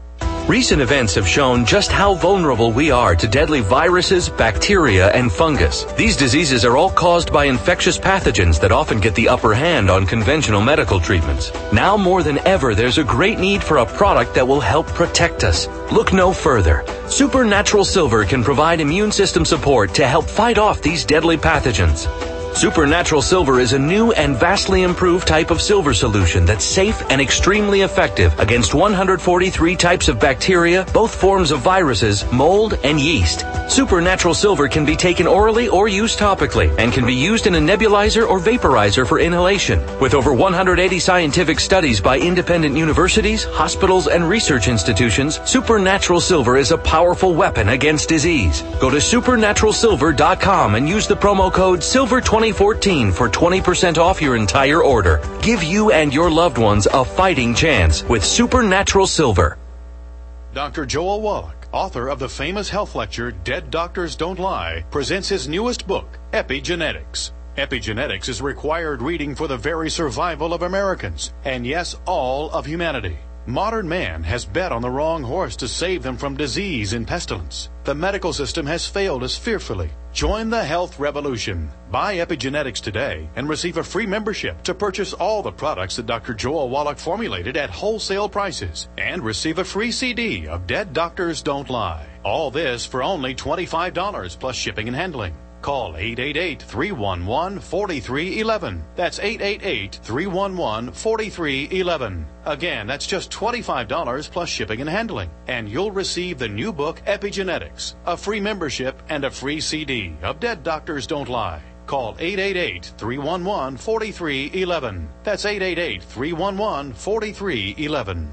Recent events have shown just how vulnerable we are to deadly viruses, bacteria, and fungus. These diseases are all caused by infectious pathogens that often get the upper hand on conventional medical treatments. Now more than ever, there's a great need for a product that will help protect us. Look no further. Supernatural Silver can provide immune system support to help fight off these deadly pathogens. Supernatural Silver is a new and vastly improved type of silver solution that's safe and extremely effective against one hundred forty-three types of bacteria, both forms of viruses, mold, and yeast. Supernatural Silver can be taken orally or used topically and can be used in a nebulizer or vaporizer for inhalation. With over one hundred eighty scientific studies by independent universities, hospitals, and research institutions, Supernatural Silver is a powerful weapon against disease. Go to supernatural silver dot com and use the promo code silver twenty fourteen for twenty percent off your entire order. Give you and your loved ones a fighting chance with Supernatural Silver. Doctor Joel Wallach, author of the famous health lecture Dead Doctors Don't Lie, presents his newest book, Epigenetics. Epigenetics is required reading for the very survival of Americans, and yes, all of humanity. Modern man has bet on the wrong horse to save them from disease and pestilence. The medical system has failed us fearfully. Join the health revolution. Buy Epigenetics today and receive a free membership to purchase all the products that Doctor Joel Wallach formulated at wholesale prices and receive a free C D of Dead Doctors Don't Lie. All this for only twenty-five dollars plus shipping and handling. Call eight eight eight, three one one, four three one one. That's eight eight eight, three one one, four three one one. Again, that's just twenty-five dollars plus shipping and handling. And you'll receive the new book, Epigenetics, a free membership, and a free C D of Dead Doctors Don't Lie. Call eight eight eight, three one one, four three one one. That's eight eight eight, three one one, four three one one.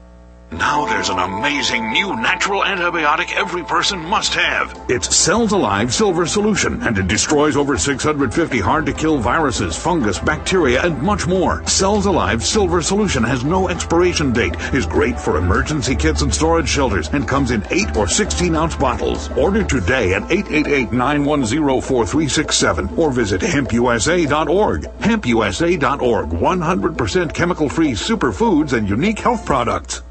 Now there's an amazing new natural antibiotic every person must have. It's Cells Alive Silver Solution, and it destroys over six hundred fifty hard-to-kill viruses, fungus, bacteria, and much more. Cells Alive Silver Solution has no expiration date, is great for emergency kits and storage shelters, and comes in eight or sixteen-ounce bottles. Order today at eight eight eight, nine one zero, four three six seven or visit hemp u s a dot org. hemp u s a dot org, one hundred percent chemical-free superfoods and unique health products.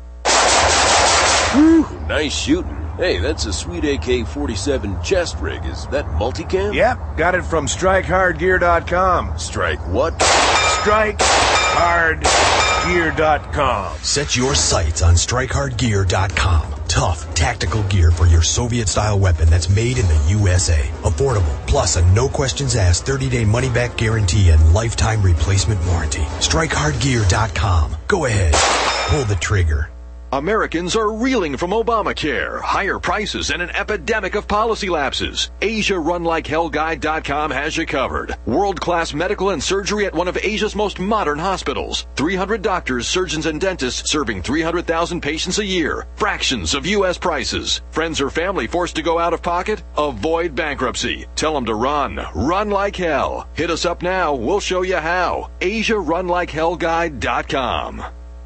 Whew, nice shooting. Hey, that's a sweet A K forty-seven chest rig. Is that multicam? Yep, got it from strike hard gear dot com. Strike what? strike hard gear dot com. Set your sights on strike hard gear dot com. Tough, tactical gear for your Soviet-style weapon that's made in the U S A. Affordable, plus a no-questions-asked thirty-day money-back guarantee and lifetime replacement warranty. strike hard gear dot com. Go ahead. Pull the trigger. Americans are reeling from Obamacare, higher prices, and an epidemic of policy lapses. Asia Run Like Hell Guide dot com has you covered. World-class medical and surgery at one of Asia's most modern hospitals. three hundred doctors, surgeons, and dentists serving three hundred thousand patients a year. Fractions of U S prices. Friends or family forced to go out of pocket? Avoid bankruptcy. Tell them to run. Run like hell. Hit us up now. We'll show you how. Asia Run Like Hell Guide dot com.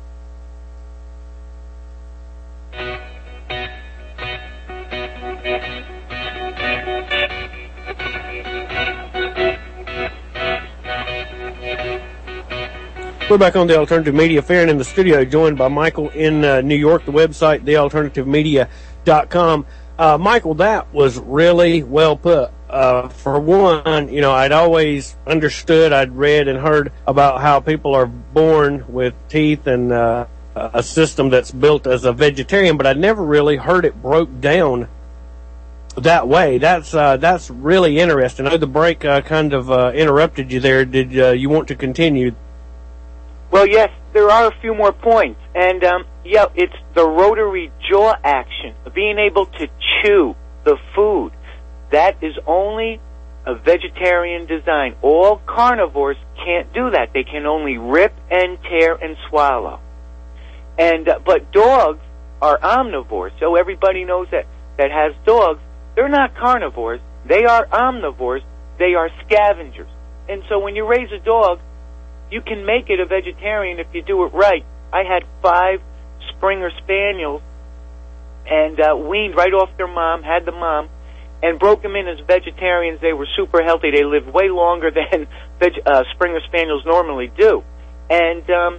We're back on the Alternative Media Fair and in the studio, joined by Michael in uh, New York, the website, the alternative media dot com. Uh, Michael, that was really well put. Uh, for one, you know, I'd always understood, I'd read and heard about how people are born with teeth and uh, a system that's built as a vegetarian, but I'd never really heard it broke down that way. That's uh, that's really interesting. I know the break uh, kind of uh, interrupted you there. Did uh, you want to continue? Well, yes, there are a few more points. And, um, yeah, it's the rotary jaw action, being able to chew the food. That is only a vegetarian design. All carnivores can't do that. They can only rip and tear and swallow. And uh, but dogs are omnivores, so everybody knows that that has dogs. They're not carnivores. They are omnivores. They are scavengers. And so when you raise a dog, you can make it a vegetarian if you do it right. I had five Springer Spaniels and uh, weaned right off their mom, had the mom, and broke them in as vegetarians. They were super healthy. They lived way longer than veg- uh, Springer Spaniels normally do. And um,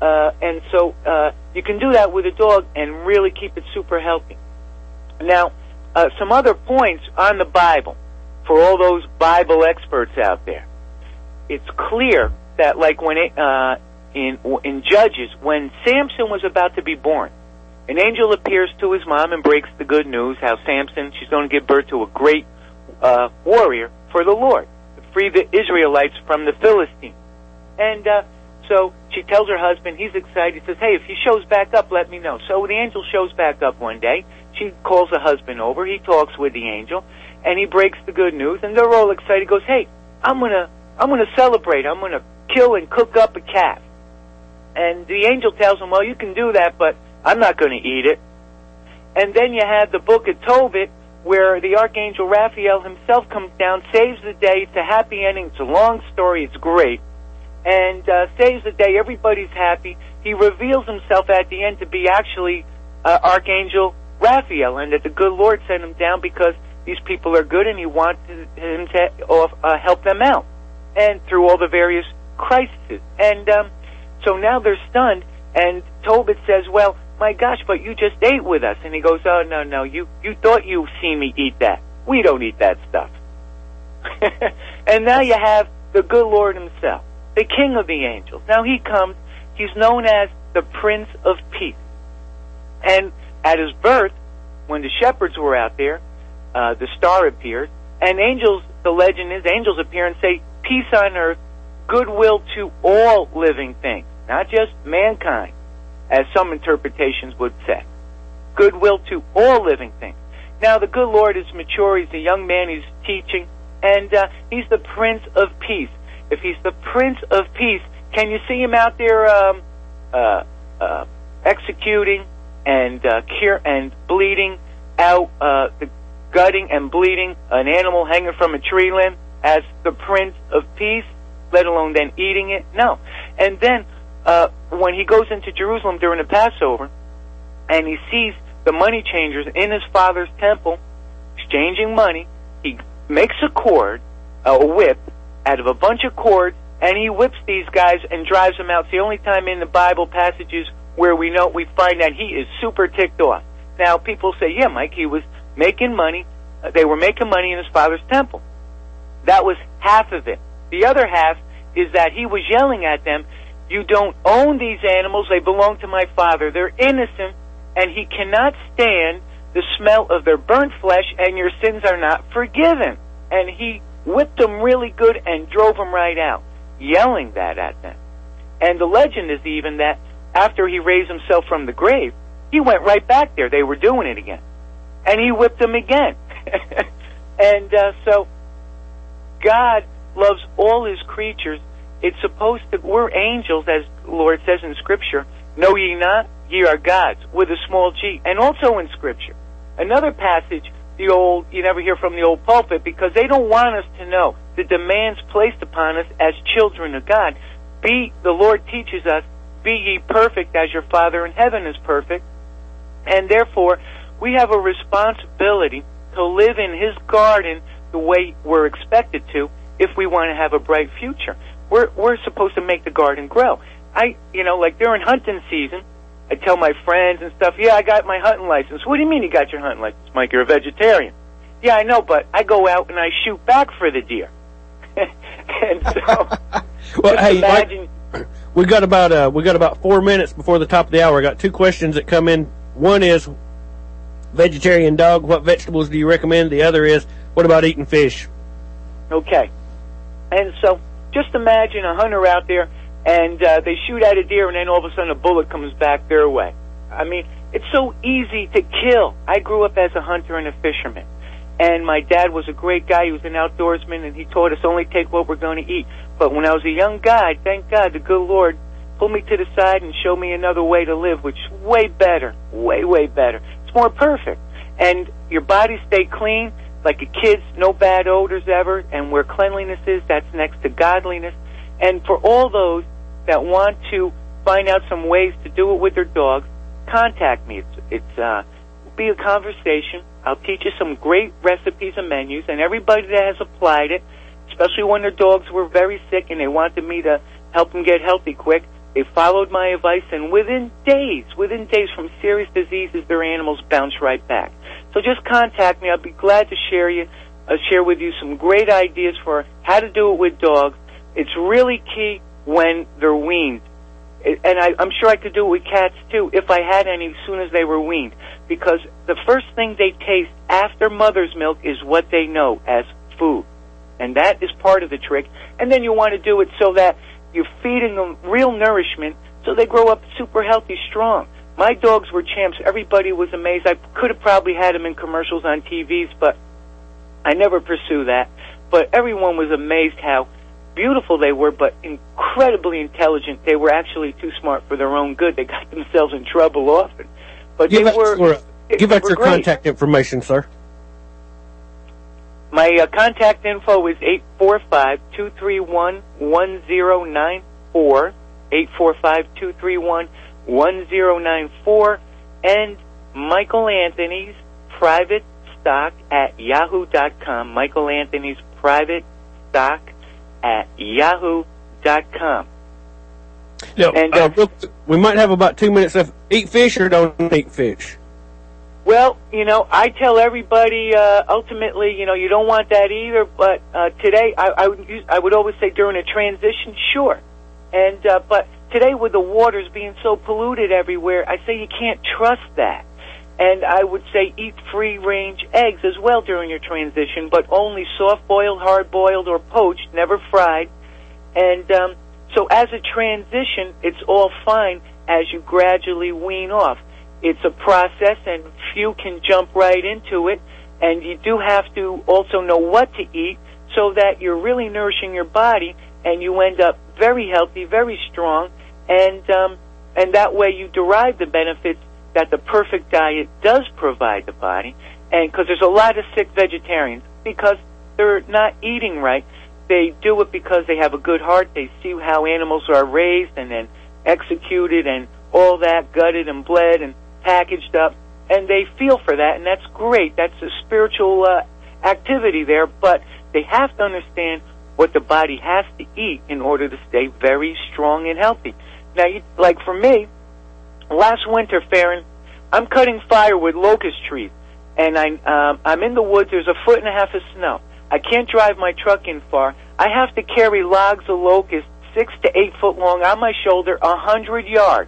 Uh, and so uh, you can do that with a dog and really keep it super healthy. Now, uh, some other points on the Bible for all those Bible experts out there. It's clear that, like when it, uh, in in Judges, when Samson was about to be born, an angel appears to his mom and breaks the good news how Samson, she's going to give birth to a great uh, warrior for the Lord, to free the Israelites from the Philistines. And uh, so she tells her husband, he's excited, he says, hey, if he shows back up, let me know. So the angel shows back up one day. She calls the husband over. He talks with the angel, and he breaks the good news, and they're all excited. He goes, hey, I'm going to I'm gonna celebrate. I'm going to kill and cook up a calf. And the angel tells him, well, you can do that, but I'm not going to eat it. And then you have the book of Tobit, where the Archangel Raphael himself comes down, saves the day. It's a happy ending. It's a long story. It's great. And uh, saves the day. Everybody's happy. He reveals himself at the end to be actually uh, Archangel Raphael, and that the good Lord sent him down because these people are good and he wanted him to uh, help them out, and through all the various crises. And um, so now they're stunned, and Tobit says, well, my gosh, but you just ate with us. And he goes, oh, no, no, you, you thought you seen me eat that. We don't eat that stuff. And now you have the good Lord himself, the King of the angels. Now he comes, he's known as the Prince of Peace. And at his birth, when the shepherds were out there, uh, the star appears, and angels, the legend is, angels appear and say, peace on earth, goodwill to all living things, not just mankind, as some interpretations would say. Goodwill to all living things. Now, the good Lord is mature, he's a young man, he's teaching, and uh, he's the Prince of Peace. If he's the Prince of Peace, can you see him out there um, uh, uh, executing and uh, cure and bleeding out, uh, the gutting and bleeding an animal hanging from a tree limb as the Prince of Peace, let alone then eating it? No. And then uh, when he goes into Jerusalem during the Passover and he sees the money changers in his father's temple exchanging money, he makes a cord, uh, a whip, out of a bunch of cords, and he whips these guys and drives them out. It's the only time in the Bible passages where we know, we find that he is super ticked off. Now, people say, yeah, Mike, he was making money. Uh, they were making money in his father's temple. That was half of it. The other half is that he was yelling at them, you don't own these animals. They belong to my father. They're innocent, and he cannot stand the smell of their burnt flesh, and your sins are not forgiven. And he whipped them really good and drove them right out, yelling that at them. And the legend is even that after he raised himself from the grave, he went right back there. They were doing it again. And he whipped them again. And uh, so God loves all his creatures. It's supposed to, we're angels, as the Lord says in Scripture, know ye not, ye are gods, with a small g. And also in Scripture, another passage, the old, you never hear from the old pulpit, because they don't want us to know the demands placed upon us as children of God. Be, the Lord teaches us, be ye perfect as your Father in heaven is perfect. And therefore, we have a responsibility to live in his garden the way we're expected to if we want to have a bright future. We're, we're supposed to make the garden grow. I, you know, like during hunting season, I tell my friends and stuff, yeah, I got my hunting license. What do you mean you got your hunting license, Mike? You're a vegetarian. Yeah, I know, but I go out and I shoot back for the deer. And so, well, hey, imagine... Mike, we got about uh, we got about four minutes before the top of the hour. I got two questions that come in. One is vegetarian dog. What vegetables do you recommend? The other is, what about eating fish? Okay, and so just imagine a hunter out there, and uh, they shoot at a deer, and then all of a sudden a bullet comes back their way. I mean, it's so easy to kill. I grew up as a hunter and a fisherman, and my dad was a great guy. He was an outdoorsman, and he taught us only take what we're going to eat. But when I was a young guy, thank God, the good Lord pulled me to the side and showed me another way to live, which is way better, way, way better. It's more perfect. And your body stay clean, like a kid's, no bad odors ever, and where cleanliness is, that's next to godliness. And for all those that want to find out some ways to do it with their dogs, contact me. It's, it's uh, be a conversation. I'll teach you some great recipes and menus, and everybody that has applied it, especially when their dogs were very sick and they wanted me to help them get healthy quick, They followed my advice, and within days, within days from serious diseases, their animals bounce right back. So just contact me. I'll be glad to share you, uh, share with you some great ideas for how to do it with dogs. It's really key when they're weaned. And I, I'm sure I could do it with cats, too, if I had any as soon as they were weaned. Because the first thing they taste after mother's milk is what they know as food. And that is part of the trick. And then you want to do it so that you're feeding them real nourishment so they grow up super healthy, strong. My dogs were champs. Everybody was amazed. I could have probably had them in commercials on T Vs, but I never pursue that. But everyone was amazed how beautiful they were, but incredibly intelligent. They were actually too smart for their own good. They got themselves in trouble often. But give they us were... Your, they, give they us were your great. contact information, sir. My uh, contact info is eight four five, two three one, one zero nine four, eight four five, two three one, one zero nine four, and Michael Anthony's private stock at yahoo dot com. Michael Anthony's private stock at yahoo dot com. No, and, uh, uh, real, we might have about two minutes left. Eat fish or don't eat fish? Well, you know, I tell everybody, uh, ultimately, you know, you don't want that either, but uh, today, I, I, would use, I would always say during a transition, sure. And uh, but today with the waters being so polluted everywhere, I say you can't trust that. And I would say eat free-range eggs as well during your transition, but only soft-boiled, hard-boiled, or poached, never fried. And um, so as a transition, it's all fine as you gradually wean off. It's a process, and few can jump right into it, and you do have to also know what to eat so that you're really nourishing your body, and you end up very healthy, very strong, and um, and that way you derive the benefits that the perfect diet does provide the body. And because there's a lot of sick vegetarians, because they're not eating right, they do it because they have a good heart, they see how animals are raised and then executed and all that, gutted and bled and packaged up, and they feel for that, and that's great. That's a spiritual uh, activity there, but they have to understand what the body has to eat in order to stay very strong and healthy. Now, you, like for me, last winter, Farron, I'm cutting fire with locust trees, and I, um, I'm in the woods. There's a foot and a half of snow. I can't drive my truck in far. I have to carry logs of locust six to eight foot long on my shoulder, a hundred yards.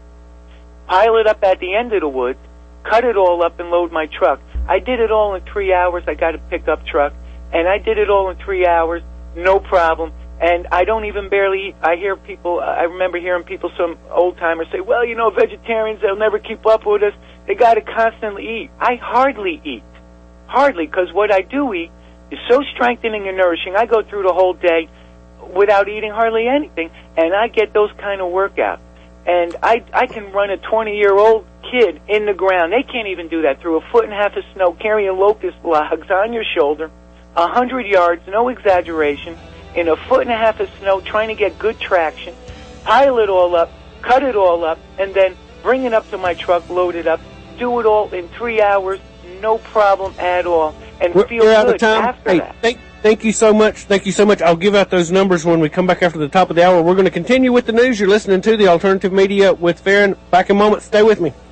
Pile it up at the end of the woods, cut it all up, and load my truck. I did it all in three hours. I got a pickup truck, and I did it all in three hours, no problem. And I don't even barely eat. I hear people, I remember hearing people, some old-timers say, well, you know, vegetarians, they'll never keep up with us. They got to constantly eat. I hardly eat. Hardly, because what I do eat is so strengthening and nourishing. I go through the whole day without eating hardly anything, and I get those kind of workouts. And I, I can run a twenty-year-old kid in the ground. They can't even do that through a foot and a half of snow, carrying locust logs on your shoulder, a hundred yards, no exaggeration, in a foot and a half of snow, trying to get good traction, pile it all up, cut it all up, and then bring it up to my truck, load it up, do it all in three hours, no problem at all, and we're, feel we're out good of time. after hey, that. Thank, thank you so much. Thank you so much. I'll give out those numbers when we come back after the top of the hour. We're going to continue with the news. You're listening to the Alternative Media with Farron. Back in a moment. Stay with me.